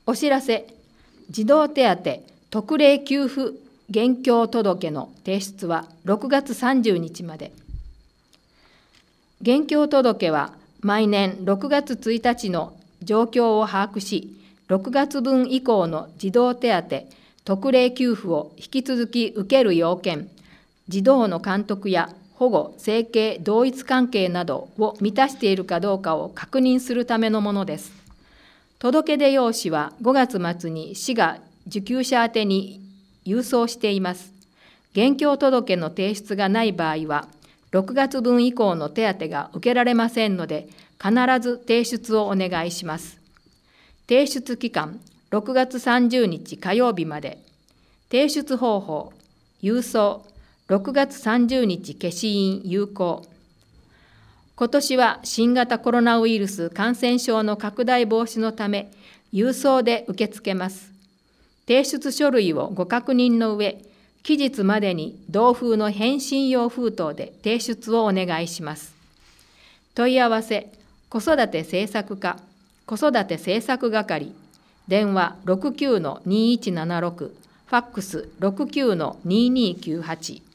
お知らせ、児童手当特例給付現況届の提出は6月30日まで。現況届は毎年6月1日の状況を把握し、6月分以降の児童手当特例給付を引き続き受ける要件、児童の監督や保護、生計、同一関係などを満たしているかどうかを確認するためのものです。届出用紙は5月末に市が受給者宛に郵送しています。現況届の提出がない場合は、6月分以降の手当が受けられませんので、必ず提出をお願いします。提出期間、6月30日火曜日まで。提出方法、郵送、6月30日消印有効。今年は新型コロナウイルス感染症の拡大防止のため、郵送で受け付けます。提出書類をご確認の上、期日までに同封の返信用封筒で提出をお願いします。問い合わせ、子育て政策課、子育て政策係、電話 69-2176、ファックス 69-2298。